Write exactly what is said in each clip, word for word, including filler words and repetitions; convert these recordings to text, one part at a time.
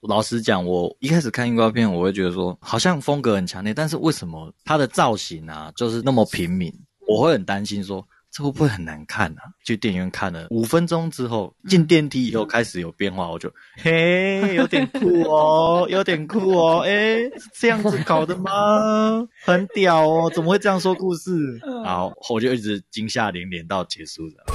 老实讲，我一开始看预告片，我会觉得说好像风格很强烈，但是为什么它的造型啊就是那么平民？我会很担心说这会不会很难看啊？去电影院看了五分钟之后，进电梯以后开始有变化，我就嘿，有点酷哦，有点酷哦，诶，是这样子搞的吗？很屌哦，怎么会这样说故事？然后我就一直惊吓连连到结束的。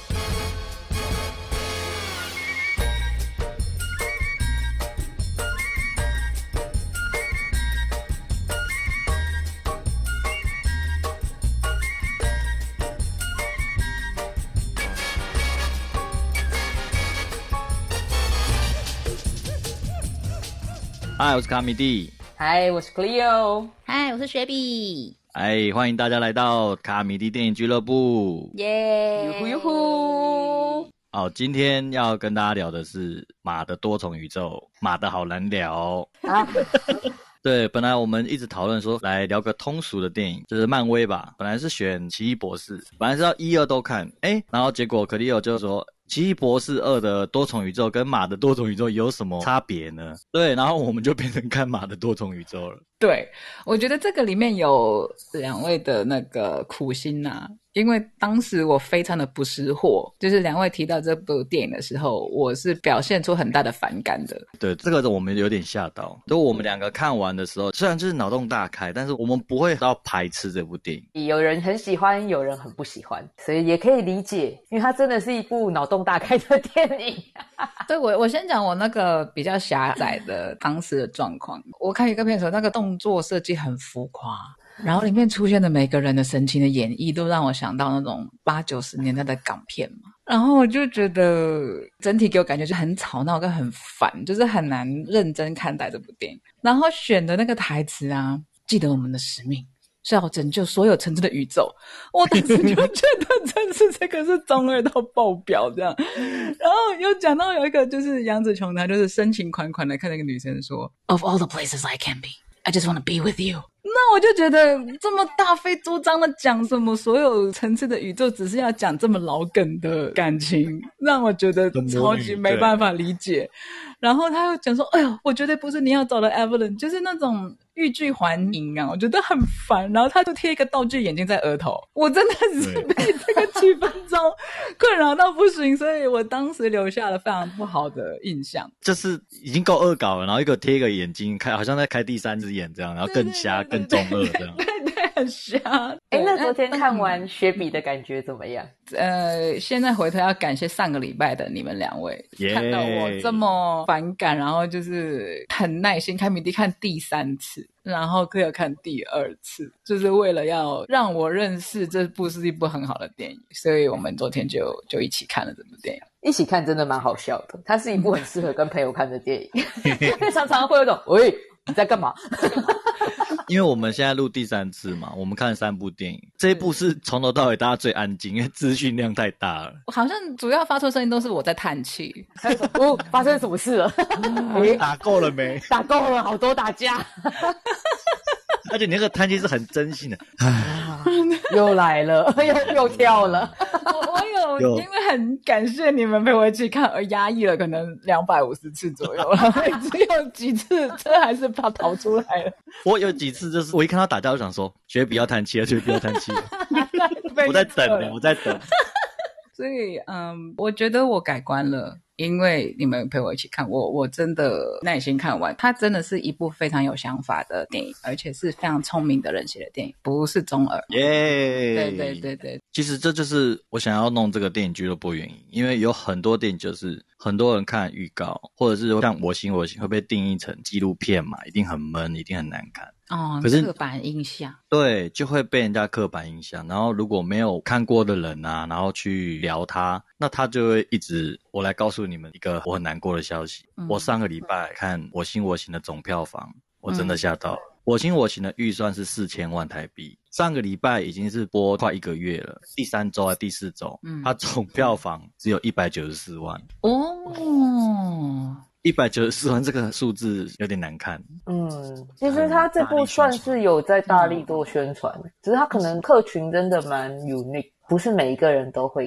嗨，我是卡米蒂。 嗨，我是 Cleo。 嗨，我是雪比。 哎，欢迎大家来到卡米蒂电影俱乐部。 耶，呦呼呦呼。 好，今天要跟大家聊的是马的多重宇宙。马的好难聊啊。对，本来我们一直讨论说来聊个通俗的电影，就是漫威吧。本来是选奇异博士，本来是要一二都看，哎，然后结果克里欧就说奇异博士二的多重宇宙跟马的多重宇宙有什么差别呢？对，然后我们就变成看马的多重宇宙了。 对，我觉得这个里面有两位的那个苦心啊，因为当时我非常的不识货，就是两位提到这部电影的时候，我是表现出很大的反感的。 对，这个我们有点吓到。就我们两个看完的时候，虽然就是脑洞大开，但是我们不会到排斥这部电影。 有人很喜欢，有人很不喜欢，所以也可以理解，因为它真的是一部脑洞大开的电影。 对，我我先讲我那个比较狭窄的当时的状况。我看一个片的时候，那个动作设计很浮夸，然后里面出现的每个人的神情的演绎都让我想到那种八九十年代的港片嘛。然后我就觉得整体给我感觉就很吵闹跟很烦，就是很难认真看待这部电影。然后选的那个台词啊，记得我们的使命是要拯救所有层次的宇宙，我当时就觉得真是这个是中二到爆表这样。然后又讲到有一个就是杨紫琼，她就是深情款款的看那个女生说 Of all the places I can be, I just want to be with you。 那我就觉得这么大费周章的讲什么所有层次的宇宙，只是要讲这么老梗的感情，让我觉得超级没办法理解。然后他又讲说哎呦，我绝对不是你要找的 Evelyn， 就是那种欲拒还迎啊，我觉得很烦。然后他就贴一个道具眼镜在额头，我真的是被这个七分钟困扰到不行，所以我当时留下了非常不好的印象。 就是已经够恶搞了，然后一个贴一个眼睛开，好像在开第三只眼这样，然后更瞎更中二这样。 对对，很瞎。 哎，那昨天看完雪比的感觉怎么样？ 呃，现在回头要感谢上个礼拜的你们两位， yeah. 看到我这么反感，然后就是很耐心看米蒂看第三次，然后可以看第二次，就是为了要让我认识这部是一部很好的电影，所以我们昨天就就一起看了这部电影。 一起看真的蛮好笑的，它是一部很适合跟朋友看的电影。常常会有种喂你在干嘛？ 因为我们现在录第三次嘛，我们看了三部电影，这一部是从头到尾大家最安静，因为资讯量太大了。 好像主要发出声音都是我在叹气。 哦，发生什么事了？ 打够了没？ 打够了，好多打架。 而且你那个叹气是很真心的。 又来了，又又跳了。 我我有因为很感谢你们陪我一起看而压抑了可能两百五十次左右，然后只有几次这还是怕逃出来了。 我有几次就是我一看到打架我想说绝不要叹气了，绝不要叹气了。我在等呢，我在等。 所以嗯，我觉得我改观了，因为你们陪我一起看，我我真的耐心看完。它真的是一部非常有想法的电影，而且是非常聪明的人写的电影，不是中二。 耶、yeah ！ 对对对对， 其实这就是我想要弄这个电影俱乐部的原因，因为有很多电影就是很多人看预告，或者是像我行我行会被定义成纪录片嘛，一定很闷，一定很难看。 哦， 可是刻板印象， 对，就会被人家刻板印象。然后如果没有看过的人啊，然后去聊他，那他就会一直。我来告诉你们一个我很难过的消息，嗯、我上个礼拜看《我行我行》的总票房，我真的吓到了。嗯、我行我行的预算是四千万台币，上个礼拜已经是播快一个月了，第三周还第四周，嗯，它总票房只有一百九十四万哦。一百九十四万这个数字有点难看。 嗯，其实他这部算是有在大力做宣传，嗯、只是他可能客群真的蛮 unique， 不是每一个人都会看。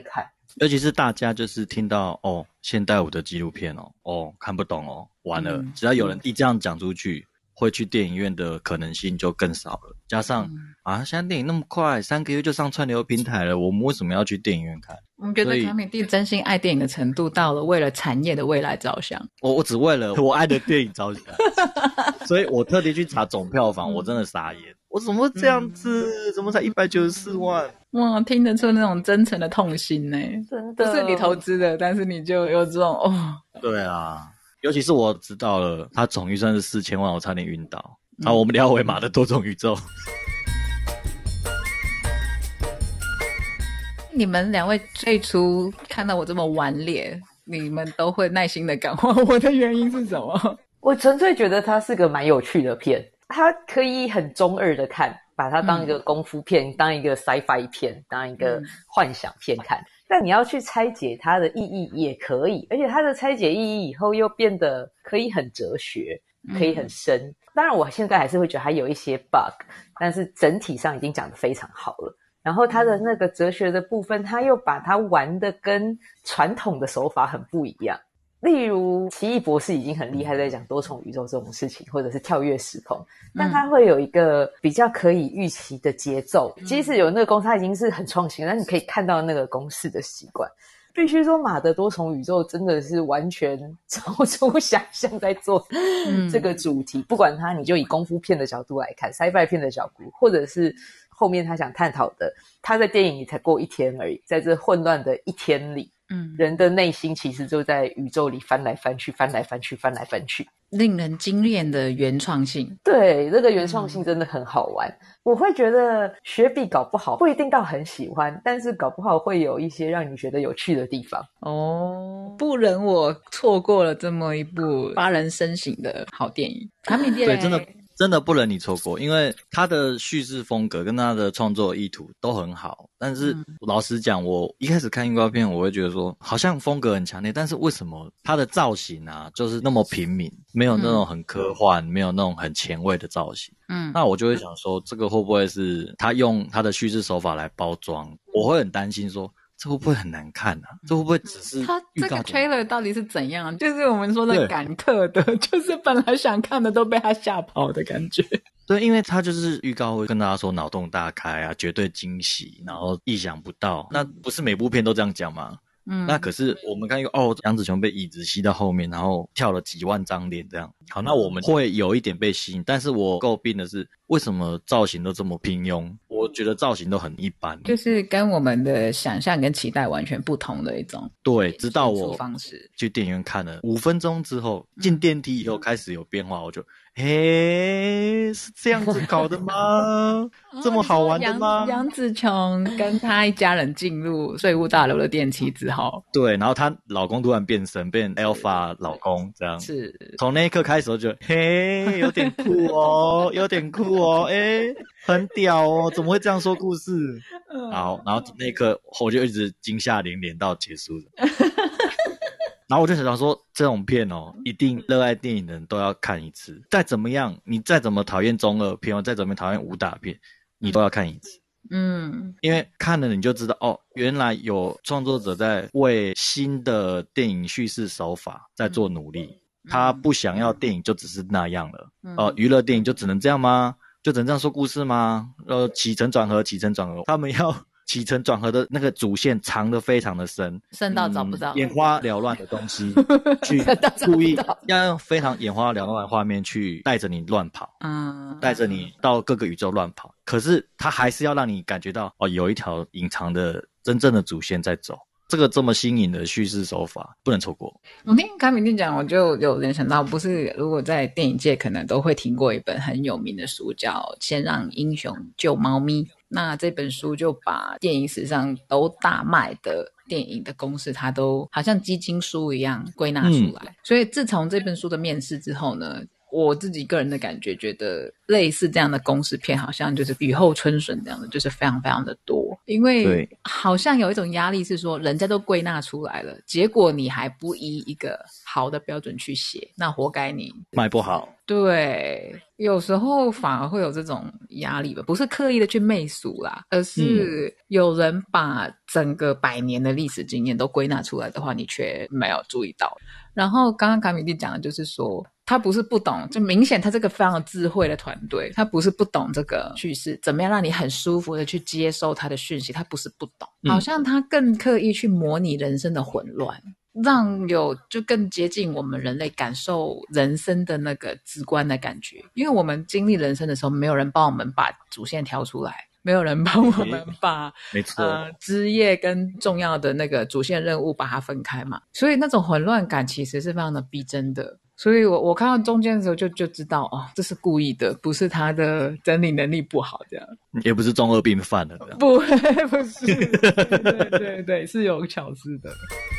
尤其是大家就是听到哦现代舞的纪录片哦哦看不懂哦，完了、嗯、只要有人一这样讲出去，会去电影院的可能性就更少了。加上、嗯、啊现在电影那么快，三个月就上串流平台了，我们为什么要去电影院看？ 我觉得卡米蒂真心爱电影的程度到了为了产业的未来着想。 我我只为了我爱的电影着想所以我特地去查总票房、嗯、我真的傻眼，我怎么会这样子、嗯、怎么才一百九十四万？ 哇，听得出那种真诚的痛心呢， 真的不是你投资的，但是你就有这种哦。 对啊，尤其是我知道了他总预算是四千万，我差点晕倒。好、嗯，我们聊回马的多重宇宙。 你们两位最初看到我这么顽劣，你们都会耐心的感化我的原因是什么？ 我纯粹觉得它是个蛮有趣的片，它可以很中二的看，把它当一个功夫片、嗯、当一个 sci-fi 片，当一个幻想片看、嗯、但你要去拆解它的意义也可以，而且它的拆解意义以后又变得可以很哲学，可以很深、嗯、当然我现在还是会觉得它有一些 bug， 但是整体上已经讲得非常好了。然后它的那个哲学的部分，它又把它玩得跟传统的手法很不一样。例如奇异博士已经很厉害在讲多重宇宙这种事情，或者是跳跃时空，但它会有一个比较可以预期的节奏、嗯、即使有那个公式它已经是很创新，但你可以看到那个公式的习惯。必须说马的多重宇宙真的是完全超出想象在做这个主题、嗯、不管它你就以功夫片的角度来看， sci-fi 片的角度，或者是后面他想探讨的，他在电影里才过一天而已，在这混乱的一天里，嗯，人的内心其实就在宇宙里翻来翻去翻来翻去翻来翻去， 令人惊艳的原创性。 对，这个原创性真的很好玩、嗯、我会觉得学比搞不好不一定到很喜欢，但是搞不好会有一些让你觉得有趣的地方。 哦，不忍我错过了这么一部发人深省的好电影。卡米蒂， 对，真的真的不能你错过，因为他的叙事风格跟他的创作意图都很好。但是、嗯、老实讲，我一开始看预告片我会觉得说好像风格很强烈，但是为什么他的造型啊就是那么平民，没有那种很科幻、嗯、没有那种很前卫的造型。嗯，那我就会想说这个会不会是他用他的叙事手法来包装，我会很担心说这会不会很难看啊？这会不会只是他这个 trailer 到底是怎样？就是我们说的赶客的，就是本来想看的都被他吓跑的感觉。 对，因为他就是预告会跟大家说脑洞大开啊，绝对惊喜，然后意想不到。那不是每部片都这样讲吗？嗯，那可是我们看一个哦，杨紫琼被椅子吸到后面，然后跳了几万张脸这样。好，那我们会有一点被吸引，但是我诟病的是为什么造型都这么平庸？我觉得造型都很一般， 就是跟我们的想象跟期待完全不同的一种。 对，直到我方式去电影院看了五分钟之后，进电梯以后开始有变化，我就诶，是这样子搞的吗？这么好玩的吗？ 杨, 杨紫琼跟她一家人进入税务大楼的电梯之后， 对，然后她老公突然变身，变 Alpha 老公这样， 是从那一刻开始我就嘿，有点酷哦，有点酷哦，诶，很屌哦，怎么会这样说故事？好，然后那一刻我就一直惊吓连连到结束了。然后我就想说这种片哦，一定热爱电影的人都要看一次，再怎么样你再怎么讨厌中二片，再怎么讨厌武打片，你都要看一次。嗯，因为看了你就知道哦，原来有创作者在为新的电影叙事手法在做努力、嗯、他不想要电影就只是那样了、嗯、呃，娱乐电影就只能这样吗？就只能这样说故事吗？呃，起承转合起承转合，他们要起承转合的那个主线藏得非常的深， 深到找不到、嗯、 眼花缭乱的东西去故意要用非常眼花缭乱的画面去带着你乱跑，嗯，带着你到各个宇宙乱跑，可是他还是要让你感觉到哦，有一条隐藏的真正的主线在走。这个这么新颖的叙事手法不能错过。 我听卡米蒂讲，我就有联想到，不是如果在电影界可能都会听过一本很有名的书叫《先让英雄救猫咪》，那这本书就把电影史上都大卖的电影的公式，它都好像基金书一样归纳出来、嗯、所以自从这本书的面世之后呢， 我自己个人的感觉，觉得类似这样的公式片好像就是雨后春笋这样的，就是非常非常的多。因为好像有一种压力是说人家都归纳出来了，结果你还不依一个好的标准去写，那活该你卖不好。 对，有时候反而会有这种压力吧，不是刻意的去媚俗啦，而是有人把整个百年的历史经验都归纳出来的话，你却没有注意到。然后刚刚卡米蒂讲的就是说，他不是不懂，就明显他这个非常智慧的团队，他不是不懂这个叙事怎么样让你很舒服的去接收他的讯息，他不是不懂，好像他更刻意去模拟人生的混乱，让有就更接近我们人类感受人生的那个直观的感觉。因为我们经历人生的时候，没有人帮我们把主线挑出来，没有人帮我们把没错呃枝叶跟重要的那个主线任务把它分开嘛，所以那种混乱感其实是非常的逼真的。所以我我看到中间的时候就就知道哦，这是故意的，不是他的整理能力不好这样， 也不是中二病犯了这样， 不不是对对对对，是有巧思的。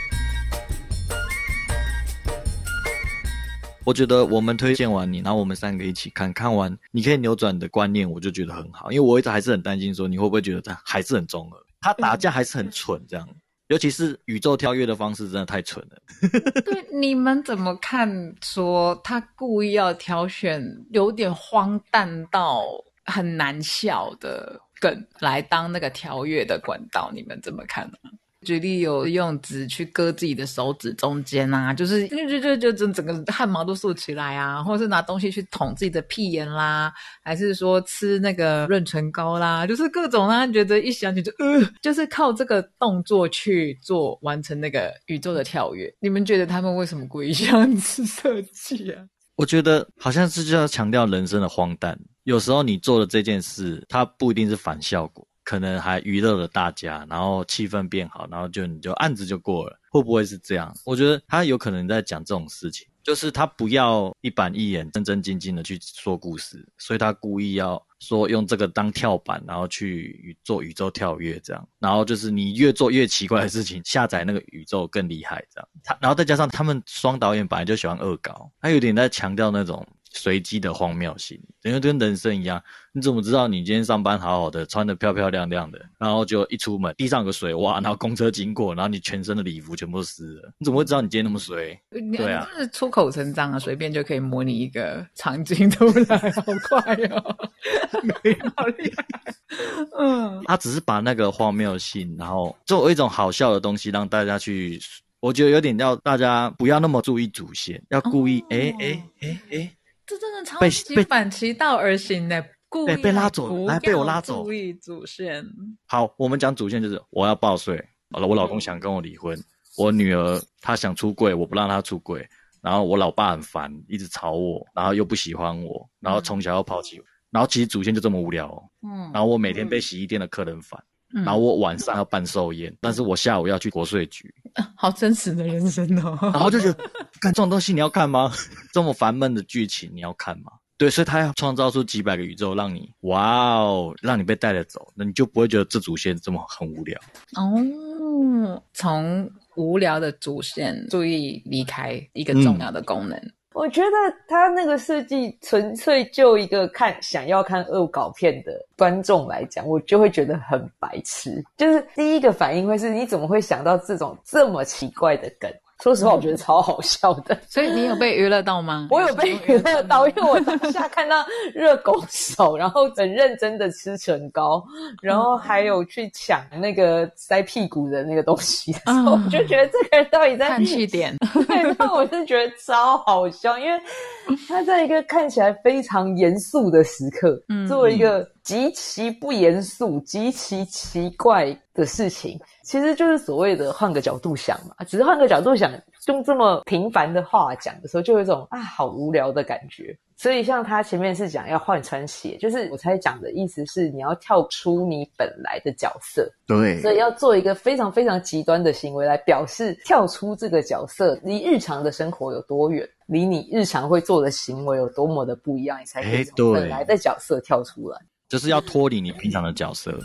我觉得我们推荐完你，然后我们三个一起看，看完你可以扭转你的观念，我就觉得很好。因为我一直还是很担心说你会不会觉得他还是很中二，他打架还是很蠢这样，尤其是宇宙跳跃的方式真的太蠢了。 对，你们怎么看说他故意要挑选有点荒诞到很难笑的梗来当那个跳跃的管道，你们怎么看呢？举例有用纸去割自己的手指中间啊，就是就就就就整整个汗毛都竖起来啊，或者是拿东西去捅自己的屁眼啦，还是说吃那个润唇膏啦，就是各种啊，觉得一想起就呃，就是靠这个动作去做完成那个宇宙的跳跃。你们觉得他们为什么故意这样子设计啊？ 我觉得好像是就要强调人生的荒诞，有时候你做的这件事它不一定是反效果，可能还娱乐了大家，然后气氛变好，然后就你就案子就过了，会不会是这样？我觉得他有可能在讲这种事情，就是他不要一板一眼正正经经的去说故事，所以他故意要说用这个当跳板，然后去做宇宙跳跃这样，然后就是你越做越奇怪的事情，下载那个宇宙更厉害这样。他然后再加上他们双导演本来就喜欢恶搞，他有点在强调那种随机的荒谬性，因为跟人生一样，你怎么知道你今天上班好好的，穿得漂漂亮亮的，然后就一出门地上有个水洼，然后公车经过，然后你全身的礼服全部都湿了，你怎么会知道你今天那么衰？对啊， 就是出口成章啊，随便就可以模拟一个场景出来，好快哦，好厉害。嗯， 他只是把那个荒谬性，然后作为一种好笑的东西让大家去，我觉得有点要大家不要那么注意主线，要故意诶诶诶诶。 这真的超级反其道而行的，故意被拉走，来被我拉走。 注意主线。 好，我们讲主线就是我要报税，好了，我老公想跟我离婚，我女儿她想出柜，我不让她出柜，然后我老爸很烦，一直吵我，然后又不喜欢我，然后从小要抛弃我，然后其实主线就这么无聊哦。嗯，然后我每天被洗衣店的客人烦。嗯、然后我晚上要办寿宴，但是我下午要去国税局， 啊、好真实的人生哦。 然后就觉得，干这种东西你要看吗？这么烦闷的剧情你要看吗？对，所以他要创造出几百个宇宙，让你哇哦，让你被带着走，那你就不会觉得这主线这么很无聊哦。从无聊的主线注意离开一个重要的功能。嗯， 我觉得他那个设计纯粹就一个看想要看恶搞片的观众来讲，我就会觉得很白痴。就是第一个反应会是你怎么会想到这种这么奇怪的梗？说实话，我觉得超好笑的。 所以你有被娱乐到吗？ 我有被娱乐到，因为我当下看到热狗手，然后很认真的吃唇膏，然后还有去抢那个塞屁股的那个东西的时候，我就觉得这个人到底在看气点。 对，那我就觉得超好笑，因为他在一个看起来非常严肃的时刻，嗯，做一个极其不严肃、极其奇怪的事情，其实就是所谓的换个角度想嘛。只是换个角度想，用这么平凡的话讲的时候，就有一种啊好无聊的感觉。所以像他前面是讲要换穿鞋，就是我才讲的意思是你要跳出你本来的角色。 对， 所以要做一个非常非常极端的行为来表示跳出这个角色离日常的生活有多远，离你日常会做的行为有多么的不一样，你才可以从本来的角色跳出来， 就是要脱离你平常的角色。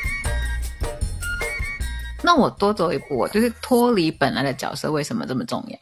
那我多走一步，就是脱离本来的角色为什么这么重要？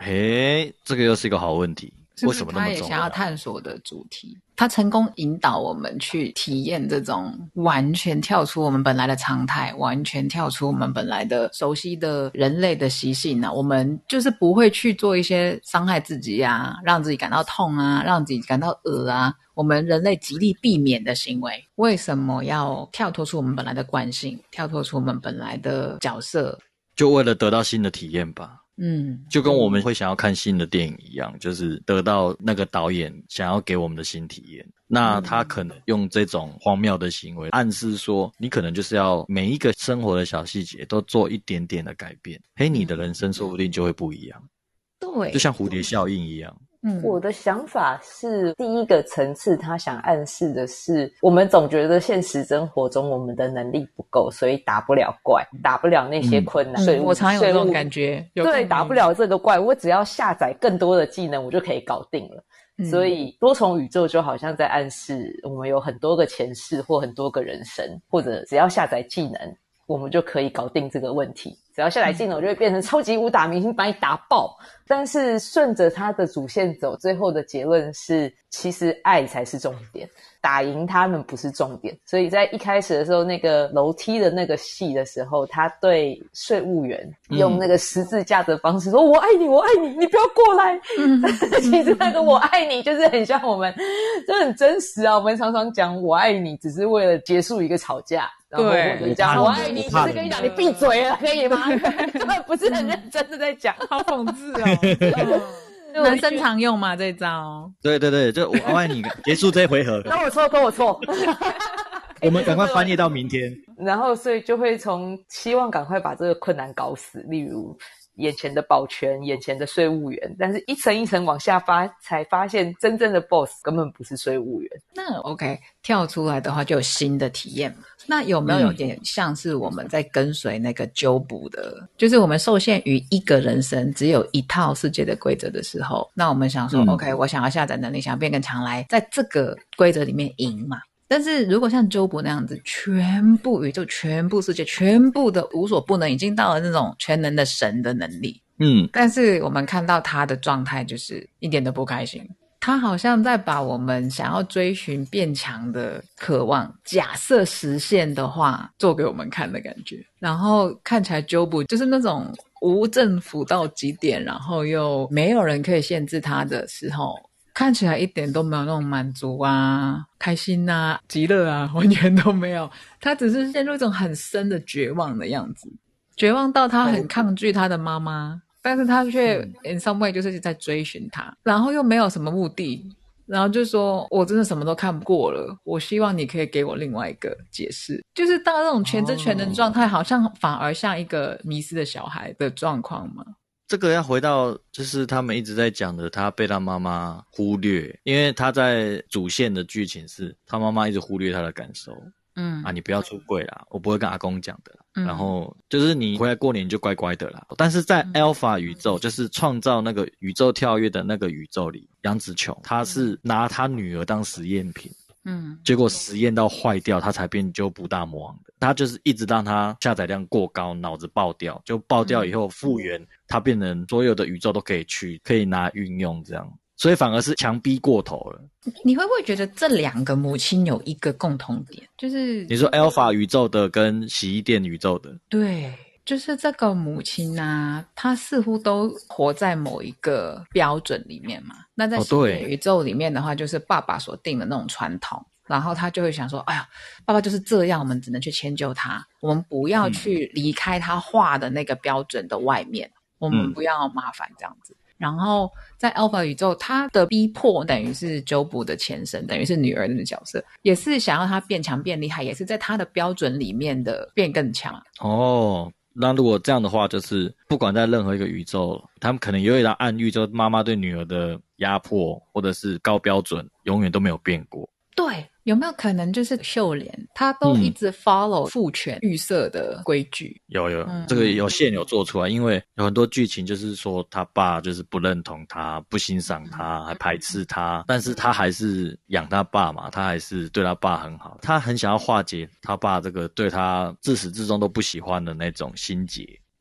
诶，这个又是一个好问题，为什么那么重要？ 他也想要探索的主题，他成功引导我们去体验这种完全跳出我们本来的常态，完全跳出我们本来的熟悉的人类的习性啊，我们就是不会去做一些伤害自己啊，让自己感到痛啊，让自己感到恶啊，我们人类极力避免的行为。为什么要跳脱出我们本来的惯性，跳脱出我们本来的角色？ 就为了得到新的体验吧。 嗯， 就跟我们会想要看新的电影一样，就是得到那个导演想要给我们的新体验。那他可能用这种荒谬的行为暗示说，你可能就是要每一个生活的小细节都做一点点的改变，嘿，你的人生说不定就会不一样。 对， 就像蝴蝶效应一样。 嗯， 我的想法是，第一个层次他想暗示的是，我们总觉得现实生活中我们的能力不够，所以打不了怪，打不了那些困难。所以、 嗯、我常有这种感觉。 对，打不了这个怪，我只要下载更多的技能，我就可以搞定了。嗯、所以多重宇宙就好像在暗示，我们有很多个前世或很多个人生，或者只要下载技能，我们就可以搞定这个问题。只要下载技能，我就会变成超级武打明星，把你打爆。但是顺着他的主线走，最后的结论是，其实爱才是重点，打赢他们不是重点。所以在一开始的时候，那个楼梯的那个戏的时候，他对税务员用那个十字架的方式说、嗯、我爱你，我爱你，你不要过来。嗯、其实那个我爱你就是很像我们，就很真实啊。我们常常讲我爱你只是为了结束一个吵架，然后或者讲我爱你只是跟你讲你闭嘴了，可以吗？根本不是很认真的在讲， 好讽刺哦。男生常用嘛这招？ 对对对，就我爱你，结束这一回合。 跟我错，跟我错。 我们赶快翻页到明天。 然后，所以就会从希望赶快把这个困难搞死，例如眼前的保全，眼前的税务员，但是一层一层往下发，才发现真正的 boss 根本不是税务员。 那 OK， 跳出来的话就有新的体验嘛。那有没有有点像是我们在跟随那个纠补的、嗯、就是我们受限于一个人生只有一套世界的规则的时候，那我们想说、嗯、OK， 我想要下载能力，想要变更强来在这个规则里面赢嘛。但是如果像纠补那样子，全部宇宙全部世界全部的无所不能，已经到了那种全能的神的能力，嗯，但是我们看到他的状态就是一点都不开心，他好像在把我们想要追寻变强的渴望假设实现的话做给我们看的感觉。然后看起来纠补就是那种无政府到极点，然后又没有人可以限制他的时候，看起来一点都没有那种满足啊开心啊极乐啊，完全都没有。他只是陷入一种很深的绝望的样子，绝望到他很抗拒他的妈妈，但是他却 in some way 就是在追寻他，然后又没有什么目的，然后就说我真的什么都看不过了，我希望你可以给我另外一个解释。就是到那种全知全能状态、哦、好像反而像一个迷失的小孩的状况嘛。 这个要回到就是他们一直在讲的，他被他妈妈忽略，因为他在主线的剧情是他妈妈一直忽略他的感受。嗯啊，你不要出柜啦，我不会跟阿公讲的啦、嗯、然后就是你回来过年就乖乖的啦。但是在 Alpha 宇宙、嗯、就是创造那个宇宙跳跃的那个宇宙里，杨紫琼他是拿他女儿当实验品，嗯，结果实验到坏掉，他才变纠补大魔王的。他就是一直让他下载量过高，脑子爆掉，就爆掉以后复原、嗯、他变成所有的宇宙都可以去，可以拿运用这样。所以反而是强逼过头了。 你会不会觉得这两个母亲有一个共同点，就是你说 Alpha 宇宙的跟洗衣店宇宙的？ 对，就是这个母亲啊，她似乎都活在某一个标准里面嘛。那在洗衣店宇宙里面的话、哦、就是爸爸所定的那种传统，然后他就会想说，哎呀，爸爸就是这样，我们只能去迁就他，我们不要去离开他画的那个标准的外面、嗯、我们不要麻烦这样子。然后在 Alpha 宇宙，他的逼迫等于是纠补的前身，等于是女儿的角色，也是想要他变强变厉害，也是在他的标准里面的变更强。 哦，那如果这样的话，就是不管在任何一个宇宙，他们可能有一道暗喻，就是妈妈对女儿的压迫或者是高标准永远都没有变过。 对，有没有可能就是秀莲她都一直 follow 父权预设的规矩、 嗯、有有、嗯、这个有线有做出来，因为有很多剧情就是说他爸就是不认同他，不欣赏他，还排斥他，但是他还是养他爸嘛，他还是对他爸很好，他很想要化解他爸这个对他自始至终都不喜欢的那种心结。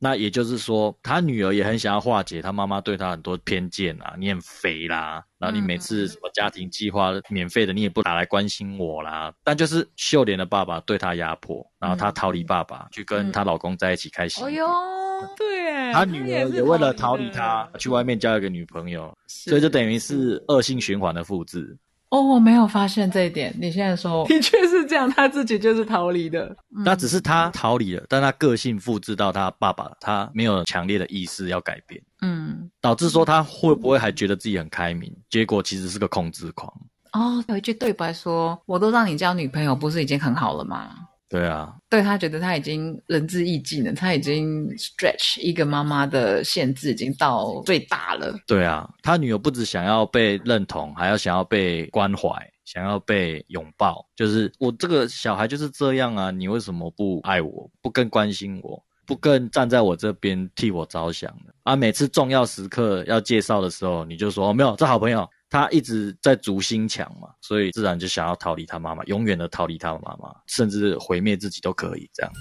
那也就是说他女儿也很想要化解他妈妈对他很多偏见啊，你很肥啦，然后你每次什么家庭计划免费的你也不打来关心我啦，但就是秀莲的爸爸对他压迫，然后他逃离爸爸、嗯、去跟她老公在一起开心。 哎呦，对耶， 他女儿也为了逃离他去外面交一个女朋友，所以就等于是恶性循环的复制。 哦，我没有发现这一点，你现在说的确是这样，他自己就是逃离的。 那只是他逃离了，但他个性复制到他爸爸，他没有强烈的意识要改变，嗯，导致说他会不会还觉得自己很开明，结果其实是个控制狂。 哦，有一句对白说，我都让你交女朋友不是已经很好了吗？ 对啊， 对，他觉得他已经仁至义尽了，他已经 stretch 一个妈妈的限制已经到最大了。 对啊，他女儿不只想要被认同，还要想要被关怀，想要被拥抱，就是我这个小孩就是这样啊，你为什么不爱我，不更关心我，不更站在我这边替我着想呢？啊，每次重要时刻要介绍的时候，你就说、哦、没有，这好朋友他一直在筑心墙嘛，所以自然就想要逃离他妈妈，永远的逃离他妈妈，甚至毁灭自己都可以这样。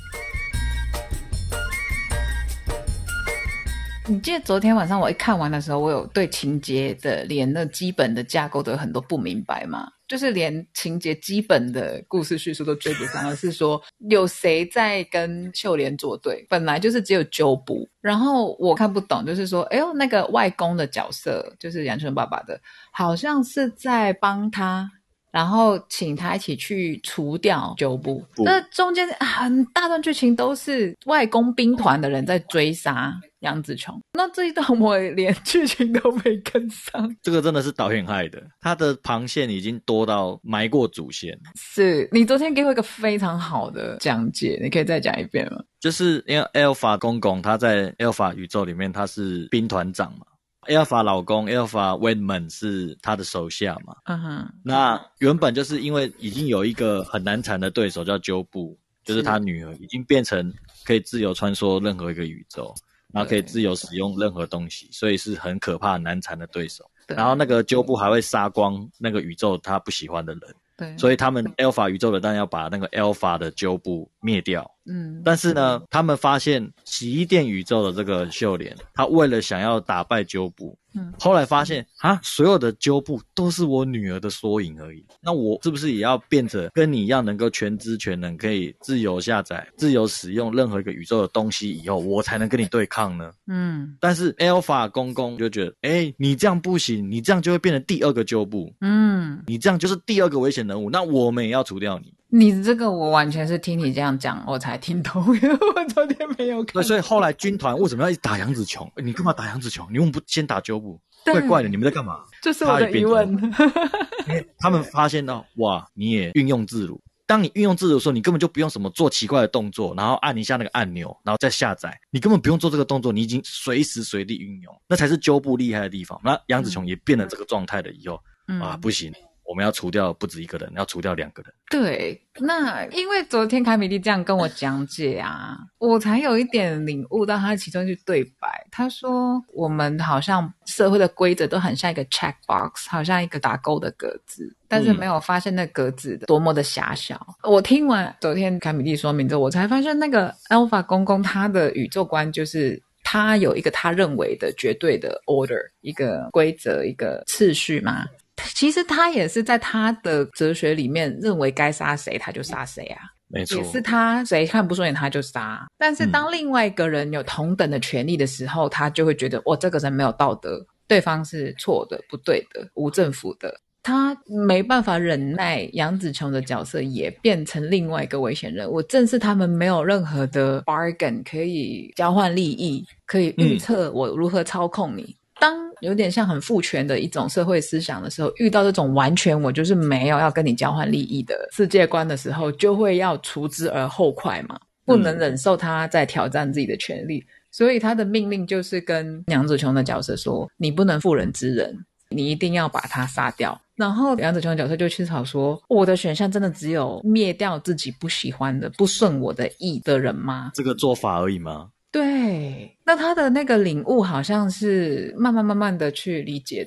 你记得昨天晚上我一看完的时候，我有对情节的连那基本的架构都有很多不明白吗？就是连情节基本的故事叙述都追不上，而是说有谁在跟秀莲作对，本来就是只有纠补，然后我看不懂，就是说哎呦那个外公的角色就是杨春爸爸的，好像是在帮他，然后请他一起去除掉纠补，那中间很大段剧情都是外公兵团的人在追杀杨紫琼，那这一段我连剧情都没跟上。 这个真的是导演害的，他的旁线已经多到埋过主线。 是你昨天给我一个非常好的讲解，你可以再讲一遍吗？ 就是因为 Alpha 公公他在 Alpha 宇宙里面他是兵团长嘛，Alpha 老公 Alpha Wedman 是他的手下嘛，嗯哼，那原本就是因为已经有一个很难缠的对手叫鸠布，就是他女儿已经变成可以自由穿梭任何一个宇宙，然后可以自由使用任何东西，所以是很可怕难缠的对手。然后那个鸠布还会杀光那个宇宙他不喜欢的人，对，所以他们 Alpha 宇宙的当然要把那个 Alpha 的鸠布灭掉。嗯，但是呢，他们发现洗衣店宇宙的这个秀莲，他为了想要打败鸠布，嗯，后来发现啊，所有的鸠布都是我女儿的缩影而已。那我是不是也要变成跟你一样，能够全知全能，可以自由下载、自由使用任何一个宇宙的东西以后，我才能跟你对抗呢？嗯，但是 Alpha 公公就觉得，哎，你这样不行，你这样就会变成第二个鸠布，嗯，你这样就是第二个危险人物，那我们也要除掉你。 你这个我完全是听你这样讲我才听懂，因为我昨天没有看。 对，所以后来军团为什么要一直打杨紫琼？你干嘛打杨紫琼？你为什么不先打鸠布？怪怪的，你们在干嘛？ 这是我的疑问。 因为他们发现到，哇，你也运用自如。当你运用自如的时候，你根本就不用什么做奇怪的动作，然后按一下那个按钮，然后再下载，你根本不用做这个动作，你已经随时随地运用，那才是鸠布厉害的地方。那杨紫琼也变了这个状态了以后，嗯、啊，不行。我们要除掉不止一个人，要除掉两个人。 对，那因为昨天凯米莉这样跟我讲解啊，我才有一点领悟到他其中一句对白。他说我们好像社会的规则都很像一个 checkbox， 好像一个打勾的格子，但是没有发现那格子的多么的狭小。嗯、我听完昨天凯米莉说明之后，我才发现那个 Alpha 公公他的宇宙观就是他有一个他认为的绝对的 order， 一个规则，一个次序嘛。其实他也是在他的哲学里面认为该杀谁他就杀谁啊， 没错， 也是他谁看不顺眼他就杀。但是当另外一个人有同等的权利的时候，嗯、他就会觉得我这个人没有道德，对方是错的、不对的、无政府的。他没办法忍耐杨紫琼的角色也变成另外一个危险人物，正是他们没有任何的 bargain 可以交换利益，可以预测我如何操控你。嗯，当有点像很父权的一种社会思想的时候，遇到这种完全我就是没有要跟你交换利益的世界观的时候，就会要除之而后快嘛，不能忍受他在挑战自己的权利。嗯、所以他的命令就是跟杨紫琼的角色说，你不能妇人之仁，你一定要把他杀掉。然后杨紫琼的角色就去吵说，我的选项真的只有灭掉自己不喜欢的、不顺我的意的人吗？ 这个做法而已吗？ 对，那他的那个领悟好像是慢慢慢慢的去理解的，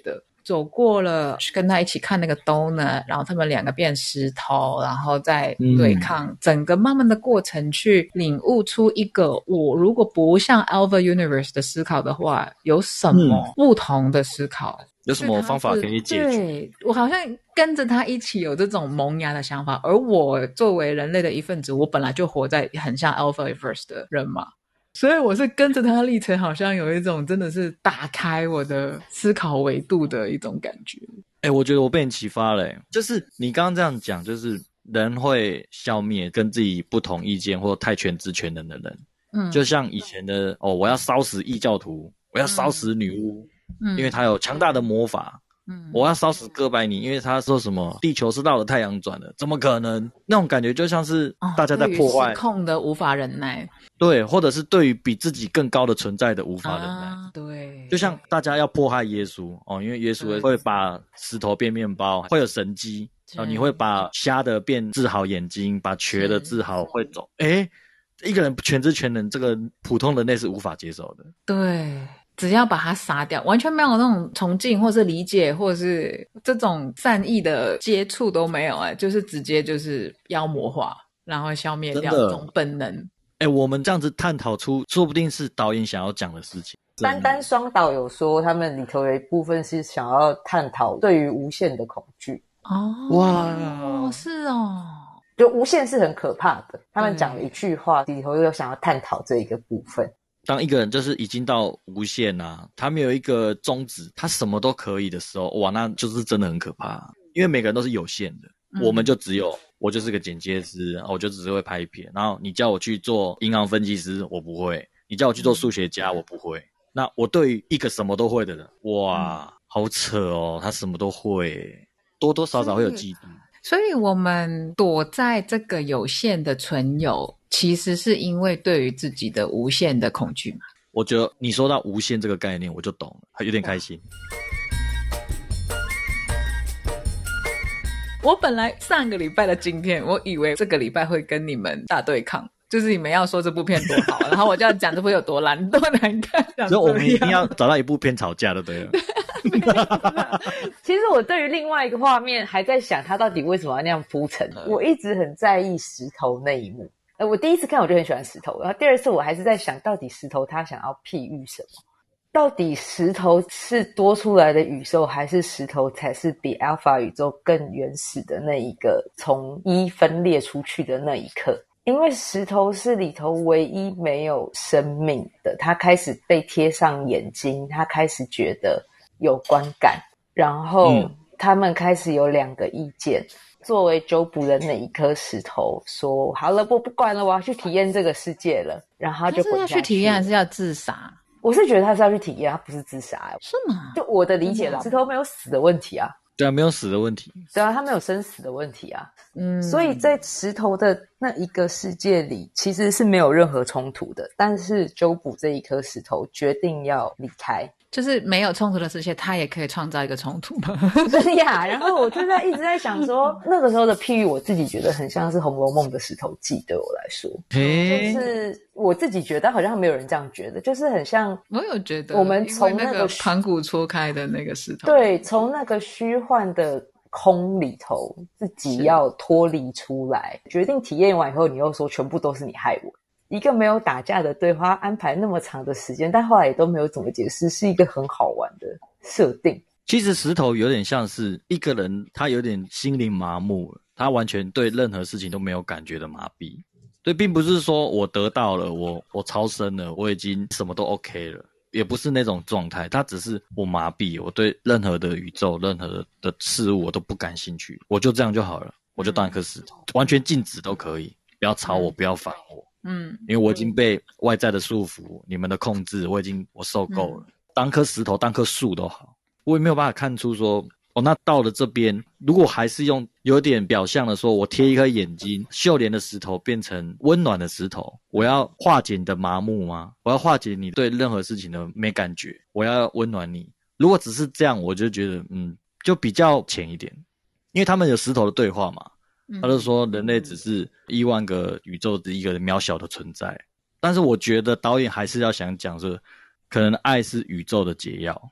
走过了跟他一起看那个 donut， 然后他们两个变石头，然后再对抗、嗯、整个慢慢的过程去领悟出一个我如果不像 Alpha Universe 的思考的话有什么不同的思考、嗯， 有什么方法可以解决？ 对，我好像跟着他一起有这种萌芽的想法，而我作为人类的一份子，我本来就活在很像 Alpha Universe 的人嘛，所以我是跟着他的历程，好像有一种真的是打开我的思考维度的一种感觉。 欸，我觉得我被你启发了欸，就是你刚刚这样讲，就是人会消灭跟自己不同意见或太全知全能的人，嗯，就像以前的哦，我要烧死异教徒，我要烧死女巫。嗯，因为他有强大的魔法，嗯，我要烧死哥白尼，因为他说什么地球是绕着太阳转的，怎么可能？那种感觉就像是大家在破坏， 哦、失控的无法忍耐， 对，或者是对于比自己更高的存在的无法忍耐， 啊、对， 就像大家要迫害耶稣哦，因为耶稣会把石头变面包，会有神迹哦，你会把瞎的变治好眼睛，把瘸的治好会走，诶，一个人全知全能，这个普通人类是无法接受的， 对。只要把它杀掉，完全没有那种崇敬或是理解或是这种善意的接触都没有，哎，就是直接就是妖魔化，然后消灭掉这种本能。 哎，我们这样子探讨出，说不定是导演想要讲的事情。 单单双导有说，他们里头有一部分是想要探讨对于无限的恐惧。 哦，哇，是哦， 就无限是很可怕的。他们讲了一句话，里头有想要探讨这一个部分。 当一个人就是已经到无限啊，他没有一个宗旨，他什么都可以的时候，哇，那就是真的很可怕。因为每个人都是有限的，嗯、我们就只有我就是个剪接师，我就只是会拍片。然后你叫我去做银行分析师，我不会；你叫我去做数学家，我不会。那我对于一个什么都会的人，哇，嗯、好扯哦，他什么都会，多多少少会有嫉妒。 所以我们躲在这个有限的存有，其实是因为对于自己的无限的恐惧嘛。 我觉得你说到无限这个概念，我就懂了，有点开心。 我本来上个礼拜的今天，我以为这个礼拜会跟你们大对抗，就是你们要说这部片多好，然后我就要讲这部有多烂多难看。 所以我们一定要找到一部片吵架就对了。 其实我对于另外一个画面还在想他到底为什么要那样铺陈，我一直很在意石头那一幕。呃，我第一次看我就很喜欢石头，然后第二次我还是在想到底石头他想要譬喻什么，到底石头是多出来的宇宙，还是石头才是比 Alpha 宇宙更原始的那一个从一分裂出去的那一刻。因为石头是里头唯一没有生命的，它开始被贴上眼睛，它开始觉得有观感，然后他们开始有两个意见。作为周补的那一颗石头说好了，我不管了，我要去体验这个世界了，然后他就滚下去。 他是要去体验还是要自杀？ 我是觉得他是要去体验，他不是自杀。 是吗？ 就我的理解啦，石头没有死的问题啊。 对啊，没有死的问题。 对啊，他没有生死的问题啊。嗯，所以在石头的那一个世界里其实是没有任何冲突的，但是周补这一颗石头决定要离开， 就是没有冲突的世界，他也可以创造一个冲突吗？ 对呀，然后我就在一直在想说，那个时候的譬喻，我自己觉得很像是《红楼梦》的石头记，对我来说，就是我自己觉得好像没有人这样觉得，就是很像。 我有觉得， 我们从那个盘古戳开的那个石头， 对，从那个虚幻的空里头，自己要脱离出来，决定体验完以后，你又说全部都是你害我。一个没有打架的对话安排那么长的时间，但后来也都没有怎么解释，是一个很好玩的设定。 其实石头有点像是一个人，他有点心灵麻木了，他完全对任何事情都没有感觉的麻痹。所以并不是说我得到了，我我超生了，我已经什么都 OK 了，也不是那种状态，他只是我麻痹，我对任何的宇宙任何的事物我都不感兴趣，我就这样就好了，我就当一颗石头，完全静止都可以，不要吵我，不要烦我。嗯，因为我已经被外在的束缚、你们的控制，我已经我受够了。嗯、当颗石头、当棵树都好，我也没有办法看出说，哦，那到了这边，如果还是用有点表象的说，我贴一颗眼睛，秀莲的石头变成温暖的石头，我要化解你的麻木吗？我要化解你对任何事情的没感觉，我要温暖你。如果只是这样，我就觉得，嗯，就比较浅一点，因为他们有石头的对话嘛。他就说人类只是亿万个宇宙的一个渺小的存在，但是我觉得导演还是要想讲说，可能爱是宇宙的解药，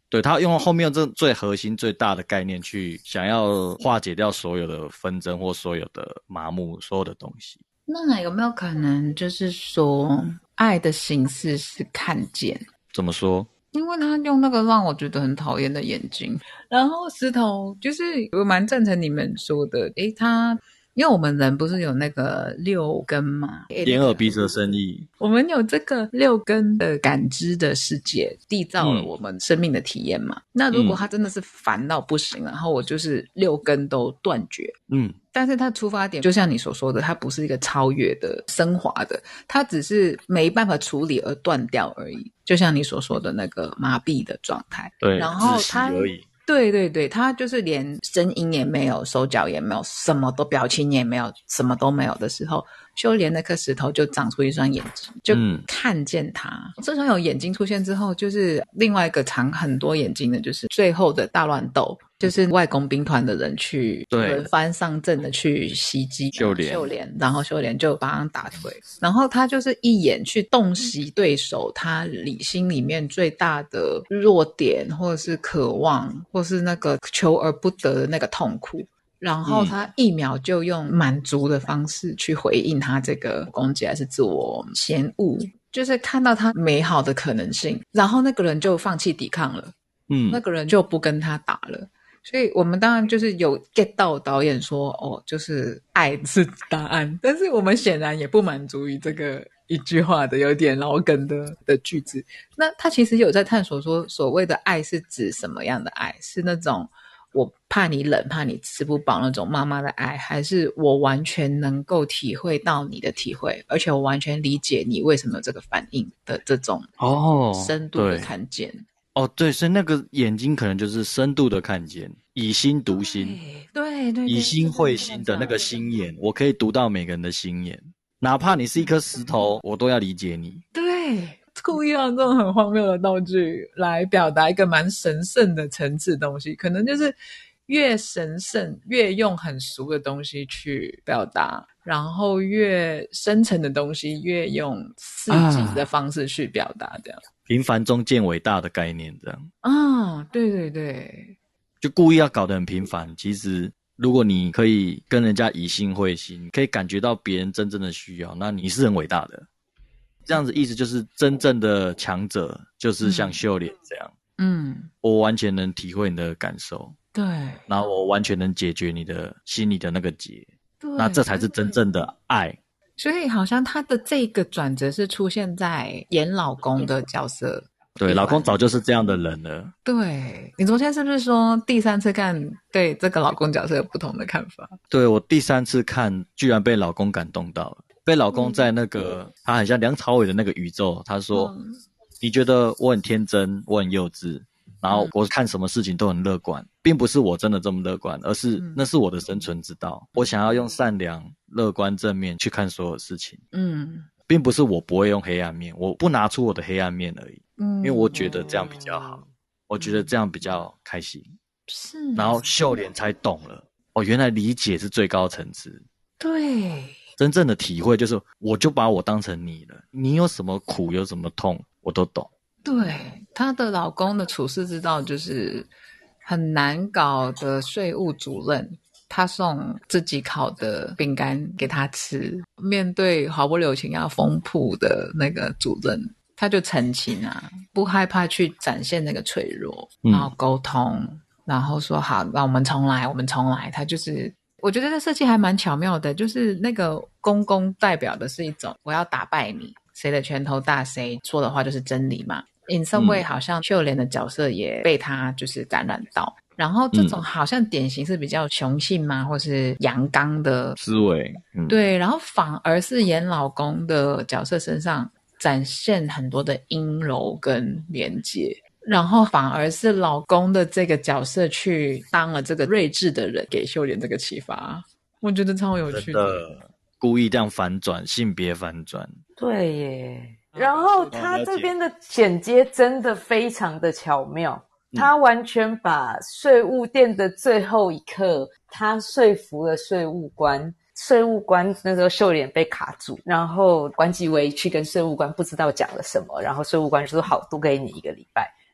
对，他用后面这最核心最大的概念去想要化解掉所有的纷争或所有的麻木，所有的东西。 那有没有可能就是说爱的形式是看见？ 怎么说？ 因为他用那个让我觉得很讨厌的眼睛，然后石头就是我蛮赞成你们说的，诶，他因为我们人不是有那个六根嘛， 眼耳鼻舌身意， 我们有这个六根的感知的世界，缔造了我们生命的体验嘛。嗯、那如果他真的是烦到不行，然后我就是六根都断绝，嗯，但是他出发点就像你所说的，它不是一个超越的升华的，它只是没办法处理而断掉而已，就像你所说的那个麻痹的状态。 对， 然后他而已。 对对对，他就是连声音也没有，手脚也没有，什么都表情也没有，什么都没有的时候，秀莲那颗石头就长出一双眼睛，就看见他。嗯、这双有眼睛出现之后，就是另外一个长很多眼睛的，就是最后的大乱斗，就是外公兵团的人去轮番上阵的去袭击秀莲， 秀莲，然后秀莲就把他打退，然后他就是一眼去洞悉对手他理心里面最大的弱点，或者是渴望，或是那个求而不得的那个痛苦。然后他一秒就用满足的方式去回应他这个攻击还是自我嫌恶，就是看到他美好的可能性，然后那个人就放弃抵抗了，嗯，那个人就不跟他打了。所以我们当然就是有 get 到导演说哦，就是爱是答案，但是我们显然也不满足于这个一句话的有点老梗的的句子。那他其实有在探索说所谓的爱是指什么样的爱，是那种我怕你冷怕你吃不饱那种妈妈的爱，还是我完全能够体会到你的体会，而且我完全理解你为什么有这个反应的这种深度的看见。 哦，对，所以那个眼睛可能就是深度的看见，以心读心， 对 对, 对， 以心会心的那个心眼，我可以读到每个人的心眼，哪怕你是一颗石头，我都要理解你。 对，故意用这种很荒谬的道具来表达一个蛮神圣的层次的东西，可能就是越神圣越用很俗的东西去表达，然后越深层的东西越用刺激的方式去表达，这样、啊、 平凡中见伟大的概念，这样啊，对对对， 就故意要搞得很平凡。其实如果你可以跟人家以心会心，可以感觉到别人真正的需要，那你是很伟大的。这样子意思就是真正的强者就是像秀莲这样，嗯，我完全能体会你的感受， 对， 然后我完全能解决你的心里的那个结，那这才是真正的爱。 所以好像他的这个转折是出现在演老公的角色。 对，老公早就是这样的人了。 对，你昨天是不是说第三次看对这个老公角色有不同的看法？ 对，我第三次看居然被老公感动到了，被老公在那个、嗯、他很像梁朝伟的那个宇宙，他说、嗯、你觉得我很天真我很幼稚，然后我看什么事情都很乐观，并不是我真的这么乐观，而是那是我的生存之道、嗯、我想要用善良乐观正面去看所有事情，嗯，并不是我不会用黑暗面，我不拿出我的黑暗面而已，嗯，因为我觉得这样比较好、嗯、我觉得这样比较开心，是，然后秀莲才懂了，哦，原来理解是最高层次， 对， 真正的体会就是我就把我当成你了，你有什么苦有什么痛我都懂。 对，她的老公的处世之道就是很难搞的税务主任，他送自己烤的饼干给他吃，面对毫不留情要封铺的那个主任，他就澄清啊，不害怕去展现那个脆弱，然后沟通、嗯、然后说好，那我们重来我们重来。他就是我觉得这设计还蛮巧妙的，就是那个公公代表的是一种我要打败你，谁的拳头大谁说的话就是真理嘛。In some way、嗯、好像秀莲的角色也被他就是感染到，然后这种好像典型是比较雄性嘛、嗯、或是阳刚的思维、嗯、 对，然后反而是演老公的角色身上展现很多的阴柔跟连结，然后反而是老公的这个角色去当了这个睿智的人，给秀莲这个启发，我觉得超有趣的， 真的故意这样反转，性别反转， 对耶。然后他这边的剪接真的非常的巧妙，他完全把税务店的最后一刻，他说服了税务官，税务官那时候秀莲被卡住，然后关继威去跟税务官不知道讲了什么，然后税务官就说好，多给你一个礼拜，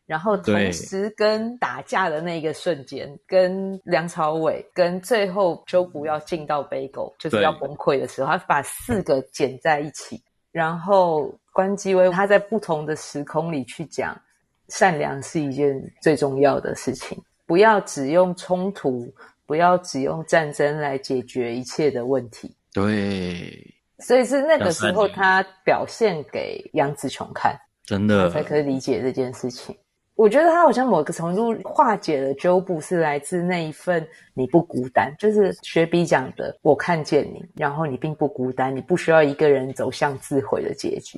然后同时跟打架的那个瞬间，跟梁朝伟跟最后周卜要进到北狗就是要崩溃的时候，他把四个剪在一起，然后关基威他在不同的时空里去讲善良是一件最重要的事情，不要只用冲突，不要只用战争来解决一切的问题。 对， 所以是那个时候他表现给杨紫琼看， 真的才可以理解这件事情。我觉得他好像某个程度化解了纠布，是来自那一份你不孤单，就是学比讲的我看见你，然后你并不孤单，你不需要一个人走向自毁的结局。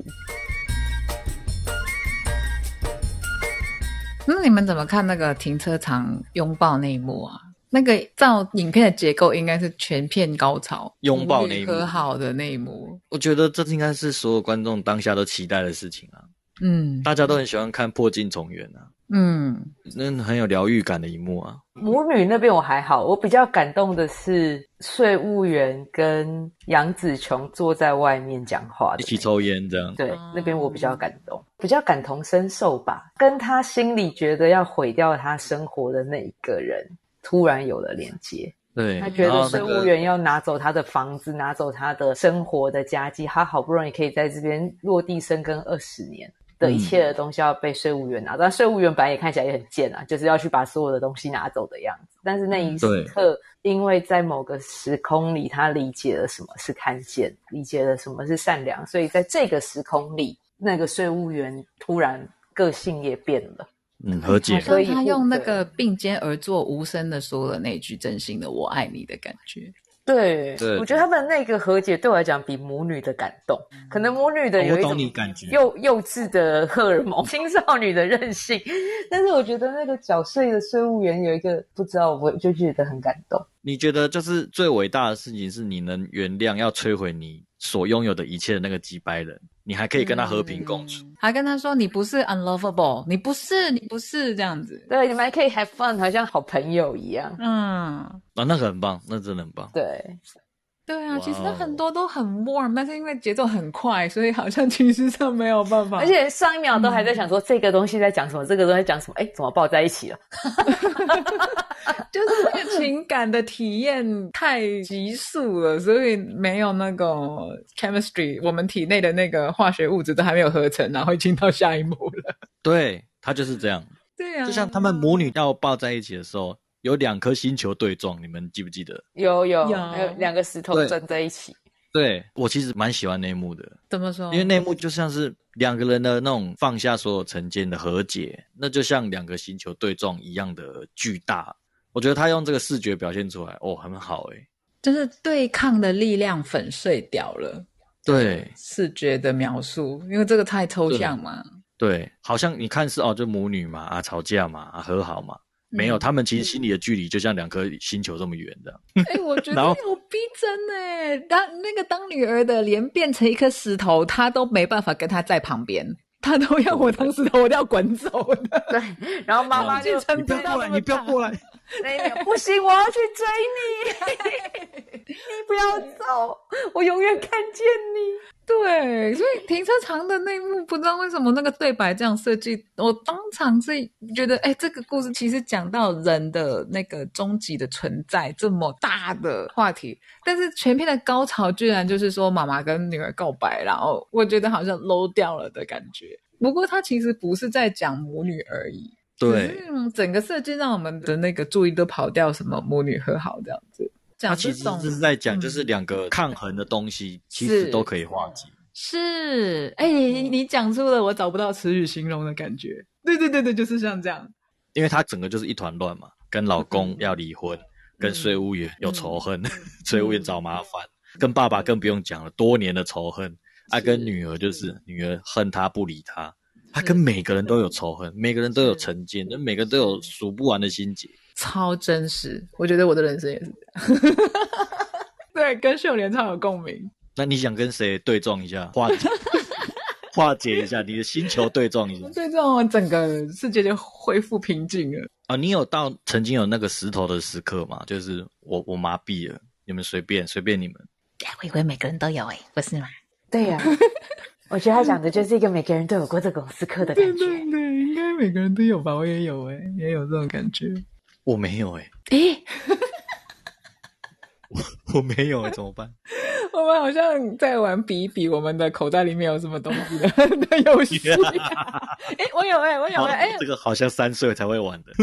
那你们怎么看那个停车场拥抱那一幕啊？那个照影片的结构应该是全片高潮， 拥抱那一幕和好的那一幕。 我觉得这应该是所有观众当下都期待的事情啊。 嗯， 大家都很喜欢看破镜重圆啊。 嗯， 那很有疗愈感的一幕啊。 母女那边我还好，我比较感动的是税务员跟杨紫琼坐在外面讲话的， 一起抽烟这样。 对，那边我比较感动，比较感同身受吧，跟他心里觉得要毁掉他生活的那一个人突然有了连接。 对， 他觉得税务员要拿走他的房子，拿走他的生活的家基，他好不容易可以在这边落地生根二十年的一切的东西要被税务员拿走，但税务员本来也看起来也很贱啊，就是要去把所有的东西拿走的样子。但是那一时刻，因为在某个时空里，他理解了什么是看见，理解了什么是善良，所以在这个时空里，那个税务员突然个性也变了。 嗯，和解。 好像他用那个并肩而坐无声的说了那句真心的我爱你的感觉。 对， 对， 我觉得他们那个和解对我来讲比母女的感动，可能母女的有一种幼幼稚的荷尔蒙，青少女的任性，但是我觉得那个缴税的税务员有一个不知道，我就觉得很感动。 你觉得就是最伟大的事情是你能原谅要摧毁你所拥有的一切的那个几百人，你还可以跟他和平共处， 嗯、还跟他说你不是 unlovable， 你不是你不是这样子， 对，你们还可以 have fun， 好像好朋友一样。 嗯， 啊，那个很棒，那真的很棒。 对对啊，其实很多都很 warm， 但是因为节奏很快，所以好像情绪上没有办法。 而且上一秒都还在想说、嗯、这个东西在讲什么，这个东西在讲什么，哎，怎么抱在一起了？ 就是那个情感的体验太急速了，所以没有那个 chemistry， 我们体内的那个化学物质都还没有合成，然后已经到下一幕了。 对，他就是这样。 对啊， 就像他们母女要抱在一起的时候，有两颗星球对撞，你们记不记得？ 有有有，还有两个石头站在一起。 对，我其实蛮喜欢那一幕的。 怎么说？ 因为那一幕就像是两个人的那种放下所有成见的和解，那就像两个星球对撞一样的巨大。我觉得他用这个视觉表现出来，哦，很好诶， 就是对抗的力量粉碎掉了。 对， 视觉的描述，因为这个太抽象嘛。 对，对，好像你看是哦，就母女嘛，啊，吵架嘛，啊，和好嘛。没有，他们其实心里的距离就像两颗星球这么远的。 哎、欸，我觉得有逼真哎，当那个当女儿的，连变成一颗石头，她都没办法跟她在旁边，她都要我当石头，我都要滚走的。 对，然后妈妈就你不要过来，你不要过来。 不行，我要去追你，你不要走，我永远看见你。 对，所以停车场的那一幕，不知道为什么那个对白这样设计，我当场是觉得，哎，这个故事其实讲到人的那个终极的存在这么大的话题，但是全片的高潮居然就是说妈妈跟女儿告白，然后我觉得好像 low 掉了的感觉。不过他其实不是在讲母女而已。 对， 嗯，整个设计让我们的那个注意都跑掉，什么母女和好这样子。 他其实是在讲，就是两个抗衡的东西，嗯、其实都可以化解。 是，哎、欸，你你讲出了我找不到词语形容的感觉。对对对对，就是像这样。 因为他整个就是一团乱嘛，跟老公要离婚，嗯、跟税务员有仇恨，税、嗯、务员找麻烦，嗯、跟爸爸更不用讲了，多年的仇恨。啊，跟女儿就是女儿恨他不理他。他跟每个人都有仇恨，每个人都有成见，每个人都有数不完的心结， 超真实。我觉得我的人生也是这样。对，跟秀莲超有共鸣。 那你想跟谁对撞一下，化解化解一下你的星球对撞一下， 对撞，整个世界就恢复平静了。 啊，你有到曾经有那个石头的时刻吗？就是我我麻痹了，你们随便随便你们。 我以为每个人都有诶、欸，不是吗？ 对呀、啊。 我觉得他讲的就是一个每个人都有过这种时刻的感觉。 对对对，应该每个人都有吧，我也有诶，也有这种感觉。 我没有诶。 诶我我没有诶，怎么办？ 我们好像在玩比一比我们的口袋里面有什么东西的的游戏。诶我有诶我有诶诶这个好像三岁才会玩的。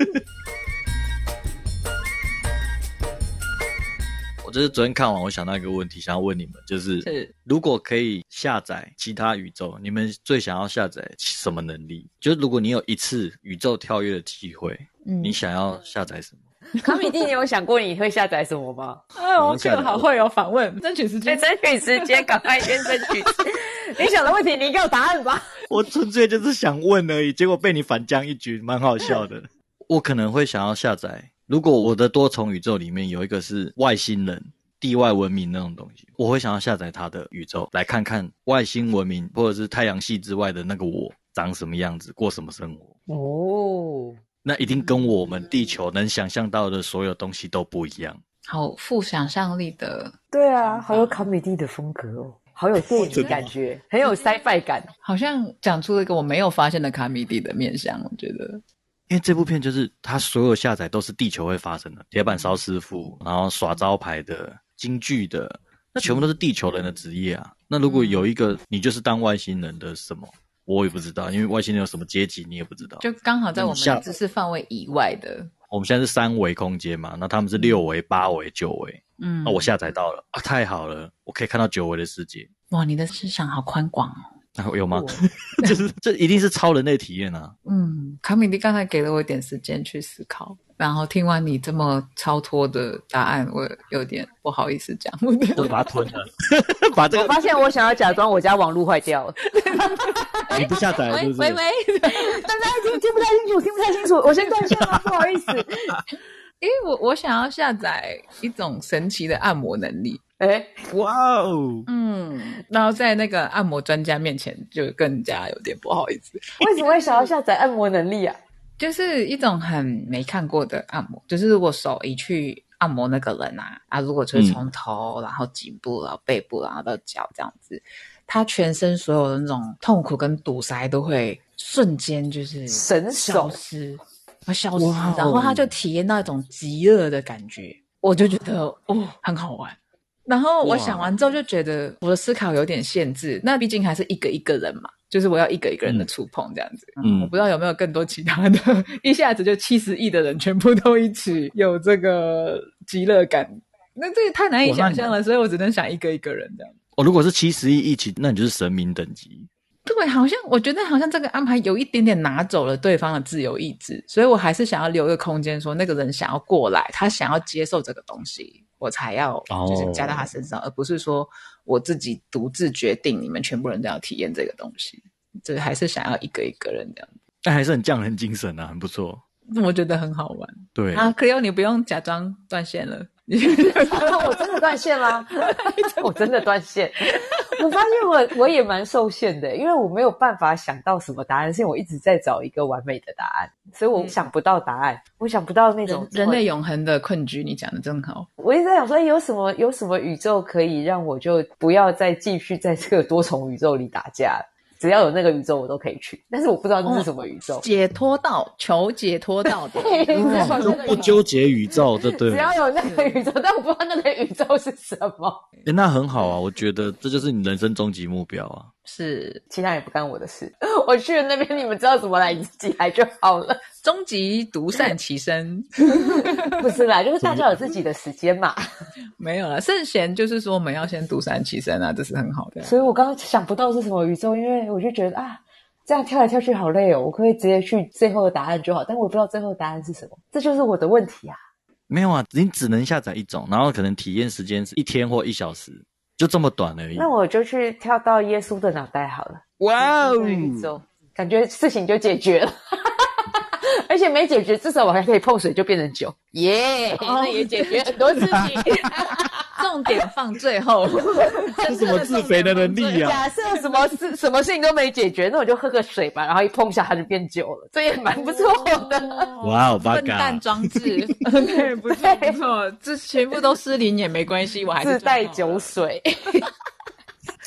我就是昨天看完，我想到一个问题，想要问你们，就是是如果可以下载其他宇宙，你们最想要下载什么能力？就是如果你有一次宇宙跳跃的机会，嗯，你想要下载什么？ 卡米蒂，你有想过你会下载什么吗？ 啊，我这个好会有访问，争取时间， 争取时间，赶快先争取。你想的问题，你给我答案吧。 我纯粹就是想问而已，结果被你反将一军，蛮好笑的。我可能会想要下载。如果我的多重宇宙里面有一个是外星人、地外文明那种东西，我会想要下载他的宇宙，来看看外星文明或者是太阳系之外的那个我长什么样子，过什么生活。哦，那一定跟我们地球能想象到的所有东西都不一样。 好富想象力的。 对啊，好有卡米蒂的风格哦，好有电影感觉，很有 sci-fi 感， 好像讲出了一个我没有发现的卡米蒂的面向，我觉得。 因为这部片就是它所有下载都是地球会发生的，铁板烧师傅，然后耍招牌的、京剧的，那全部都是地球人的职业啊。那如果有一个你就是当外星人的什么，我也不知道，因为外星人有什么阶级你也不知道， 就刚好在我们的知识范围以外的。 我们现在是三维空间嘛，那他们是六维、八维、九维，嗯，那我下载到了啊，太好了，我可以看到九维的世界。 哇，你的思想好宽广哦。 啊、有吗？就是这一定是超人类体验啊！ 嗯，卡米蒂刚才给了我一点时间去思考，然后听完你这么超脱的答案，我有点不好意思讲，我就把它吞了。把这个， 我发现我想要假装我家网路坏掉了。 你不下载了是不是？ 喂喂喂， 大家听听不太清楚，听不太清楚，我先断线了，不好意思。 因为我我想要下载一种神奇的按摩能力。 哎， 哇哦， 嗯，然后在那个按摩专家面前就更加有点不好意思。 为什么会想要下载按摩能力啊？ 就是一种很没看过的按摩，就是如果手一去按摩那个人啊，啊，如果就是从头、嗯、然后颈部然后背部然后到脚这样子，他全身所有的那种痛苦跟堵塞都会瞬间就是神消失，会消失，然后他就体验到一种极乐的感觉，我就觉得哦很好玩。然后我想完之后就觉得我的思考有点限制，那毕竟还是一个一个人嘛，就是我要一个一个人的触碰这样子。嗯，我不知道有没有更多其他的，一下子就七十亿的人全部都一起有这个极乐感，那这也太难以想象了，所以我只能想一个一个人这样。 哦，如果是七十亿一起，那你就是神明等级。 对，好像我觉得好像这个安排有一点点拿走了对方的自由意志，所以我还是想要留一个空间，说那个人想要过来，他想要接受这个东西，我才要就是加到他身上，哦，而不是说我自己独自决定你们全部人都要体验这个东西，就是还是想要一个一个人这样子。 但还是很匠人精神啊，很不错， 我觉得很好玩。 对啊 Cleo 你不用假装断线了。 我真的断线啦我真的断线。我发现我我也蛮受限的，因为我没有办法想到什么答案，是因为我一直在找一个完美的答案，所以我想不到答案，嗯，我想不到那种人, 人类永恒的困局。你讲的真好。 我一直在想说有什么有什么宇宙可以让我就不要再继续在这个多重宇宙里打架了，只要有那个宇宙我都可以去，但是我不知道那是什么宇宙。哦， 解脱道，求解脱道的就不纠结宇宙，对对， 只要有那个宇宙，但我不知道那个宇宙是什么。 欸，那很好啊，我觉得这就是你人生终极目标啊。 是， 其他人也不干我的事，我去了那边你们知道怎么来，你自己来就好了。 终极独善其身。 不是啦，就是大家有自己的时间嘛。 没有啦，圣贤就是说我们要先独善其身啊，这是很好的。 所以我刚刚想不到是什么宇宙，因为我就觉得啊，这样跳来跳去好累哦，我可以直接去最后的答案就好，但我不知道最后的答案是什么，这就是我的问题啊。 没有啊，你只能下载一种，然后可能体验时间是一天或一小时，就这么短而已。 那我就去跳到耶稣的脑袋好了。 哇哦， 宇宙感觉事情就解决了。而且没解决，至少我还可以碰水就变成酒，耶、yeah, 那也解决很多事情。 重点放最后。 这什么自肥的能力啊？ 假设什么事什么事情都没解决，那我就喝个水吧，然后一碰一下它就变酒了，这也蛮不错的。 哇哦， 笨蛋装置。对，不错不错，这全部都失灵也没关系，我还是自带酒水。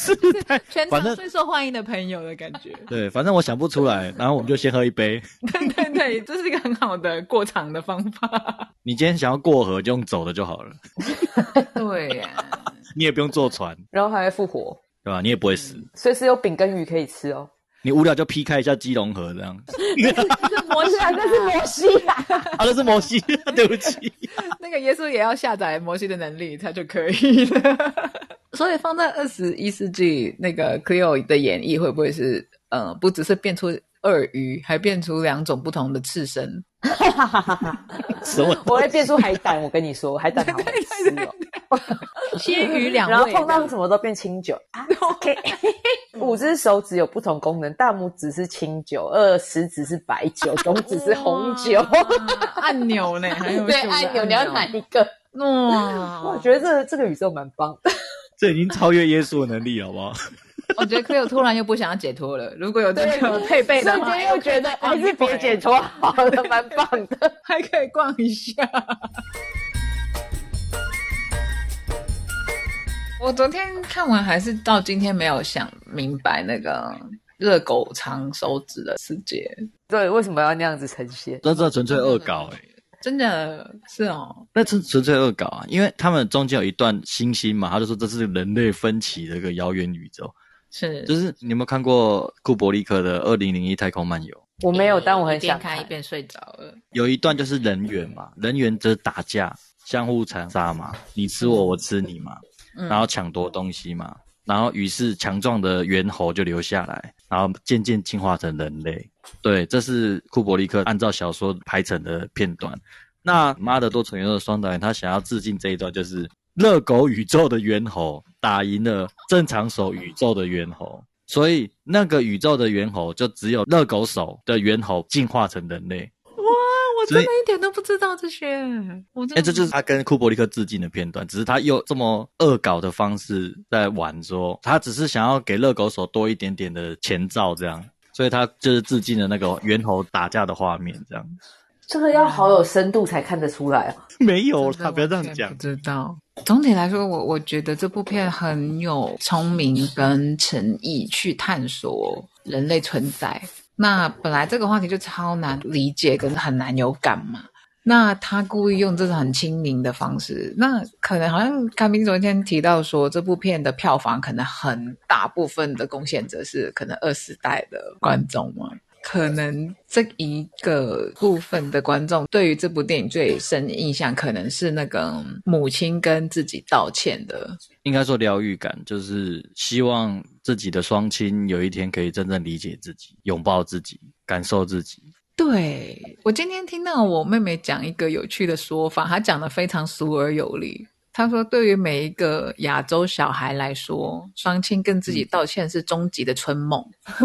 是太全反正场最受欢迎的朋友的感觉。 对，反正我想不出来，然后我们就先喝一杯。 对对对，这是一个很好的过场的方法。 你今天想要过河就用走的就好了。 对呀， 你也不用坐船， 然后还会复活， 对吧？你也不会死。 随时有饼跟鱼可以吃哦。 你无聊就劈开一下基隆河这样。 摩西啊， 那是摩西啊， 啊，那是摩西，对不起。 那个耶稣也要下载摩西的能力，他就可以了。所以放在二十一世纪，那个 Cleo 的演绎会不会是，呃，不只是变出鳄鱼，还变出两种不同的刺身？ 什么？ 我会变出海胆，我跟你说，海胆好好吃哦。 鲜鱼两味， 然后碰到什么都变清酒。啊 OK， 五只手指有不同功能，大拇指是清酒，二食指是白酒，中指是红酒。 按钮呢？还有对，按钮你要哪一个？ 哇， 我觉得这个这个宇宙蛮棒的。 这已经超越耶稣的能力了，好不好？ 我觉得 Cleo 突然又不想要解脱了。如果有这个配备的话， 瞬间又觉得还是别解脱好了，蛮棒的， 还可以逛一下。我昨天看完，还是到今天没有想明白那个热狗肠手指的世界。 对，为什么要那样子呈现？ 这这纯粹恶搞哎、欸。 真的是哦， 那纯纯粹恶搞啊！因为他们中间有一段星星嘛，他就说这是人类分歧的一个遥远宇宙。 是， 就是你有没有看过库伯利克的二零零一太空漫游？ 我没有，但我很想看。一边看一边睡着了。 有一段就是人猿嘛，人猿就是打架，相互残杀嘛，你吃我，我吃你嘛，嗯、然后抢夺东西嘛，然后于是强壮的猿猴就留下来，然后渐渐进化成人类。对，这是库伯利克按照小说拍成的片段。那妈的多重宇宙的双导演他想要致敬这一段，就是热狗宇宙的猿猴打赢了正常手宇宙的猿猴，所以那个宇宙的猿猴就只有热狗手的猿猴进化成人类。 哇，我真的一点都不知道这些。我真的、 欸、这就是他跟库伯利克致敬的片段，只是他用这么恶搞的方式在玩，说他只是想要给热狗手多一点点的前兆这样，所以他就是致敬了那个猿猴打架的画面这样。 这个要好有深度才看得出来啊！ 没有啦，不要这样讲。 不知道。总体来说，我我觉得这部片很有聪明跟诚意去探索人类存在。那本来这个话题就超难理解跟很难有感嘛。那他故意用这种很亲民的方式，那可能好像开明昨天提到说，这部片的票房可能很大部分的贡献者是可能二十代的观众嘛。可能这一个部分的观众对于这部电影最深印象可能是那个母亲跟自己道歉的， 应该说疗愈感，就是希望自己的双亲有一天可以真正理解自己，拥抱自己，感受自己。 对，我今天听到我妹妹讲一个有趣的说法，她讲得非常俗而有力。她说对于每一个亚洲小孩来说，双亲跟自己道歉是终极的春梦。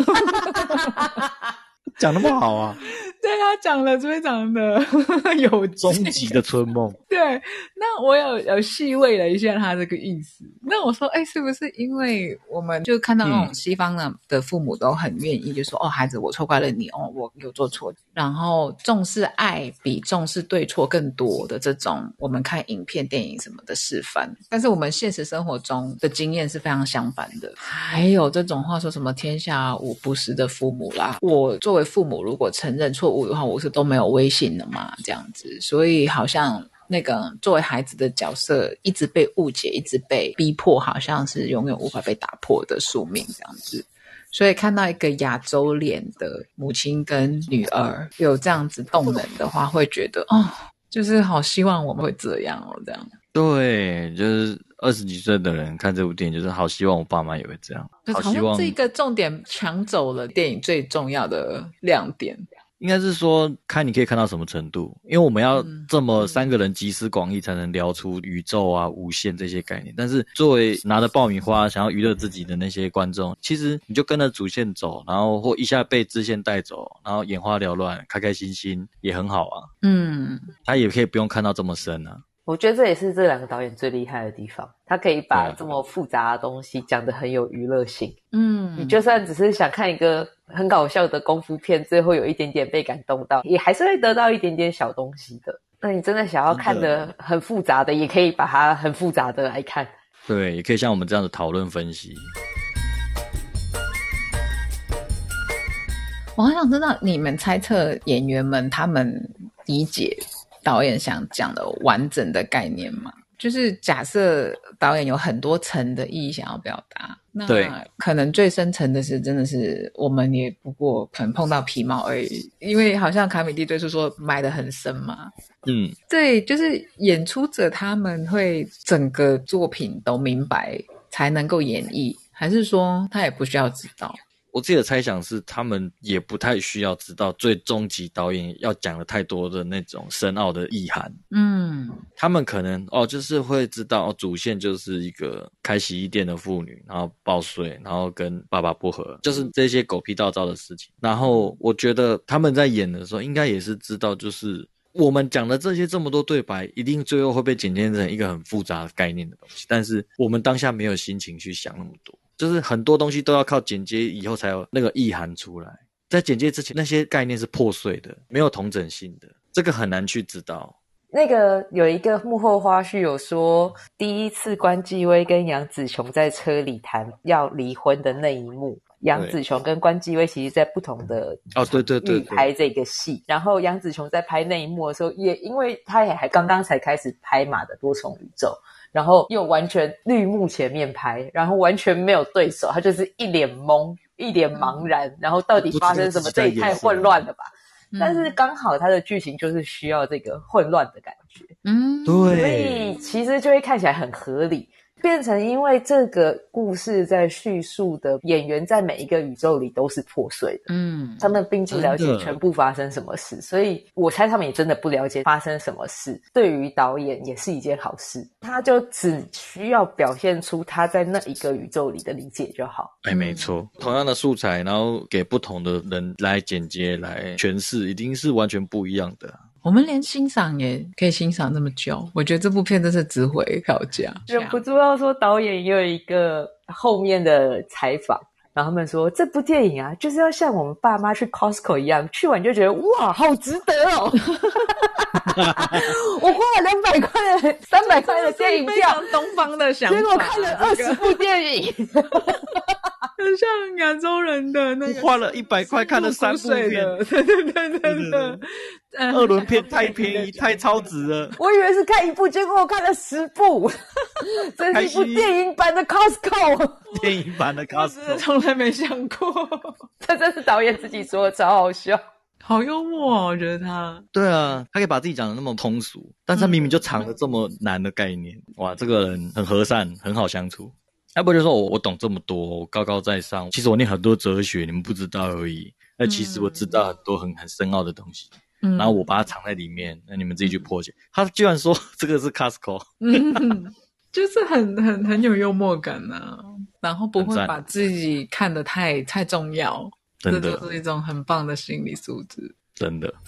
讲那么好啊。 对，他讲了非常的有终极的春梦。 对，那我有有细味了一下他这个意思。那我说，哎，是不是因为我们就看到那种西方的的父母都很愿意，就说、嗯、哦，孩子，我错怪了你哦，我有做错，然后重视爱比重视对错更多的这种，我们看影片、电影什么的示范。但是我们现实生活中的经验是非常相反的。还有这种话说什么天下无不是的父母啦，我作为父母如果承认错误的话，我是都没有威信的嘛，这样子。所以好像那个作为孩子的角色一直被误解，一直被逼迫，好像是永远无法被打破的宿命这样子。所以看到一个亚洲脸的母亲跟女儿有这样子动能的话，会觉得哦，就是好希望我们会这样哦，这样。 对，就是二十几岁的人看这部电影，就是好希望我爸妈也会这样，好希望。 这个重点抢走了电影最重要的亮点。 应该是说看你可以看到什么程度，因为我们要这么三个人集思广益才能聊出宇宙啊、无限这些概念。但是作为拿着爆米花想要娱乐自己的那些观众，其实你就跟着主线走，然后或一下被支线带走，然后眼花缭乱，开开心心也很好啊。嗯，他也可以不用看到这么深啊。 我觉得这也是这两个导演最厉害的地方，他可以把这么复杂的东西讲得很有娱乐性。嗯，你就算只是想看一个很搞笑的功夫片，最后有一点点被感动到，也还是会得到一点点小东西的。那你真的想要看得很复杂的，也可以把它很复杂的来看。 对，也可以像我们这样的讨论分析。 我好想知道你们猜测演员们他们理解导演想讲的完整的概念吗？就是假设导演有很多层的意义想要表达，那可能最深层的是真的是我们也不过可能碰到皮毛而已，因为好像卡米蒂最初说埋得很深嘛。 嗯， 对，就是演出者他们会整个作品都明白才能够演绎，还是说他也不需要知道？ 我自己的猜想是他们也不太需要知道最终极导演要讲的太多的那种深奥的意涵。嗯，他们可能哦就是会知道哦主线就是一个开洗衣店的妇女，然后报税，然后跟爸爸不和，就是这些狗屁倒灶的事情。然后我觉得他们在演的时候应该也是知道，就是我们讲的这些这么多对白一定最后会被剪接成一个很复杂的概念的东西，但是我们当下没有心情去想那么多，就是很多东西都要靠剪接以后才有那个意涵出来，在剪接之前那些概念是破碎的，没有同整性的，这个很难去知道。 那个有一个幕后花絮有说，第一次关继威跟杨紫琼在车里谈要离婚的那一幕，杨紫琼跟关继威其实在不同的哦，对对对， 拍这个戏，然后杨紫琼在拍那一幕的时候，也因为她也还刚刚才开始拍马的多重宇宙，然后又完全绿幕前面拍，然后完全没有对手，她就是一脸懵，一脸茫然，然后到底发生什么？这也太混乱了吧！但是刚好它的剧情就是需要这个混乱的感觉，嗯，对，所以其实就会看起来很合理。变成因为这个故事在叙述的演员在每一个宇宙里都是破碎的，嗯，他们并不了解全部发生什么事，所以我猜他们也真的不了解发生什么事，对于导演也是一件好事，他就只需要表现出他在那一个宇宙里的理解就好。 哎，没错，同样的素材然后给不同的人来剪接来诠释，一定是完全不一样的。 我们连欣赏也可以欣赏这么久，我觉得这部片真是值回票价。 忍不住要说导演也有一个后面的采访，然后他们说这部电影啊就是要像我们爸妈去 Costco 一样，去完就觉得哇好值得哦我花了两百块的三百块的电影票， 东方的想法， 结果看了二十部电影很像亚洲人的那个， 花了一百块看了三部片， 对对对对对， 二轮片太便宜太超值了， 我以为是看一部，结果我看了十部这是一部电影版的 Costco 电影版的 Costco 从来没想过这真是导演自己说的，超好笑， 好幽默哦，我觉得他对啊，他可以把自己讲得那么通俗，但是他明明就藏了这么难的概念、嗯、哇，这个人很和善很好相处，要不就说我我懂这么多，我高高在上，其实我念很多哲学你们不知道而已，那其实我知道很多很很深奥的东西、嗯、然后我把它藏在里面，那你们自己去破解、嗯、他居然说这个是 Costco 嗯，就是很很很有幽默感啊，然后不会把自己看得太太重要， 真的这就是一种很棒的心理素质， 真的。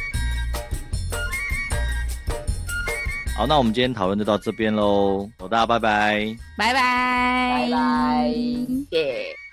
好，那我们今天讨论就到这边咯，大家拜拜， 拜拜， 拜拜，耶。